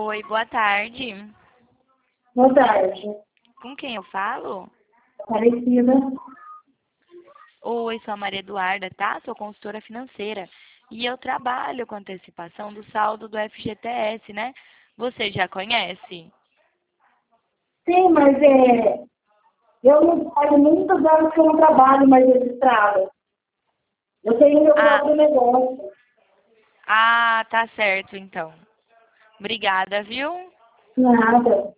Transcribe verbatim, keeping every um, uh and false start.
Oi, boa tarde. Boa tarde. Com quem eu falo? Aparecida. Oi, sou a Maria Eduarda, tá? Sou consultora financeira. E eu trabalho com antecipação do saldo do F G T S, né? Você já conhece? Sim, mas é, eu não faz muitos anos que eu não trabalho mais registrada. Eu tenho meu Ah, próprio negócio. ah, tá certo então. Obrigada, viu? Nada.